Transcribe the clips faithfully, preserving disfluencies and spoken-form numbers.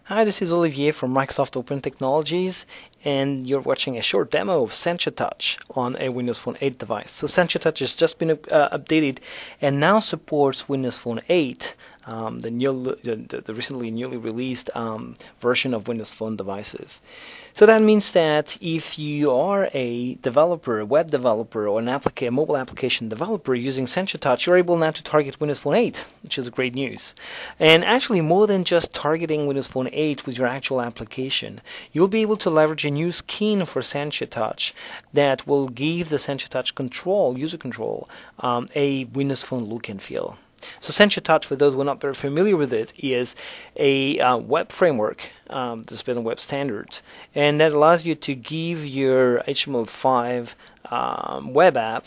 Hi, this is Olivier from Microsoft Open Technologies, and you're watching a short demo of Sencha Touch on a Windows Phone eight device. So Sencha Touch has just been uh, updated and now supports Windows Phone eight, um, the, new, the, the recently newly released um, version of Windows Phone devices. So that means that if you are a developer, a web developer, or an applica- a mobile application developer using Sencha Touch, you're able now to target Windows Phone eight, which is great news. And actually, more than just targeting Windows Phone eight with your actual application, you'll be able to leverage a new skin for Sencha Touch that will give the Sencha Touch control, user control, um, a Windows Phone look and feel. So Sencha Touch, for those who are not very familiar with it, is a uh, web framework um, that's built on web standards, and that allows you to give your H T M L five um, web app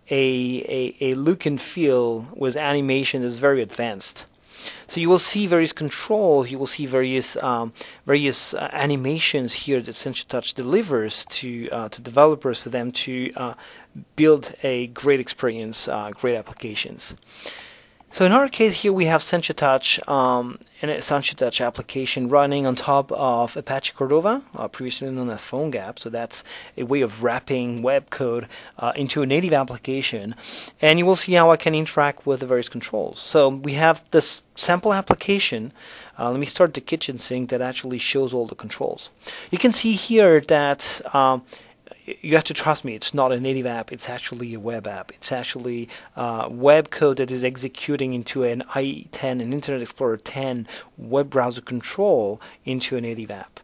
a, a, a look and feel with animation that's very advanced. So you will see various controls, you will see various um, various uh, animations here that Sencha Touch delivers to uh, to developers for them to uh, build a great experience, uh, great applications. So in our case here we have Sencha Touch um, and a Sencha Touch application running on top of Apache Cordova, uh, previously known as PhoneGap. So that's a way of wrapping web code uh, into a native application. And you will see how I can interact with the various controls. So we have this sample application. Uh, let me start the kitchen sink that actually shows all the controls. You can see here that um, you have to trust me, it's not a native app, it's actually a web app. It's actually uh, web code that is executing into an I E ten, an Internet Explorer ten web browser control into a native app.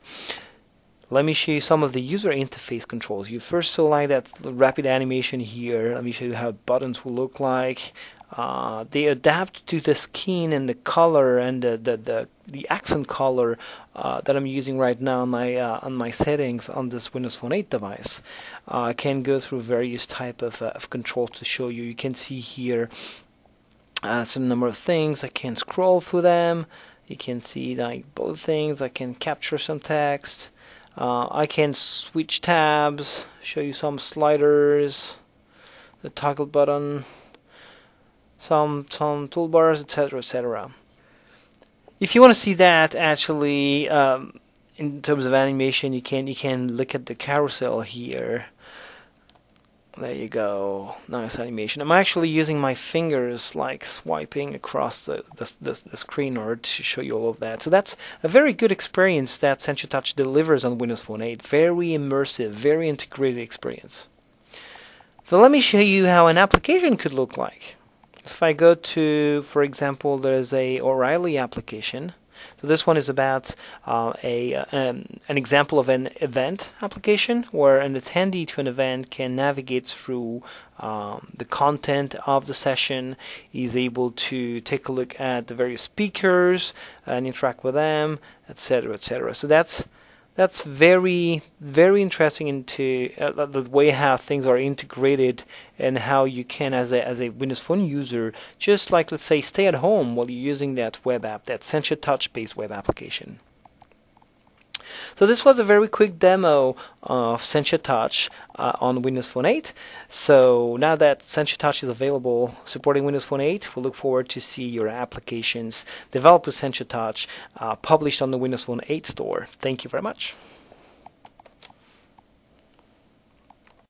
Let me show you some of the user interface controls. You first select that rapid animation here. Let me show you how buttons will look like. Uh, they adapt to the skin and the color and the the, the, the accent color uh, that I'm using right now on my uh, on my settings on this Windows Phone eight device. Uh, I can go through various type of, uh, of controls to show you. You can see here uh, some number of things. I can scroll through them. You can see like both things. I can capture some text. Uh, I can switch tabs, show you some sliders, the toggle button, some some toolbars, et cetera, et cetera. If you want to see that actually um, in terms of animation, you can you can look at the carousel here. There you go, nice animation. I'm actually using my fingers, like swiping across the, the, the, the screen in order to show you all of that. So that's a very good experience that Sencha Touch delivers on Windows Phone eight. Very immersive, very integrated experience. So let me show you how an application could look like. If I go to, for example, there's a O'Reilly application. So this one is about uh, a um, an example of an event application where an attendee to an event can navigate through um, the content of the session. He's able to take a look at the various speakers and interact with them, et cetera, et cetera. So that's That's very, very interesting into uh, the way how things are integrated and how you can, as a as a Windows Phone user, just like let's say, stay at home while you're using that web app, that Sencha Touch-based web application. So this was a very quick demo of Sencha Touch uh, on Windows Phone eight. So now that Sencha Touch is available supporting Windows Phone eight, we look forward to see your applications developed with Sencha Touch uh, published on the Windows Phone eight store. Thank you very much.